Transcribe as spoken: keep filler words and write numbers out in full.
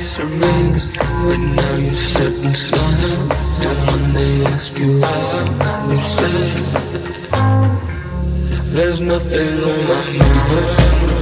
remains, but now you sit and smile. And when they ask you how, you say there's nothing on my mind.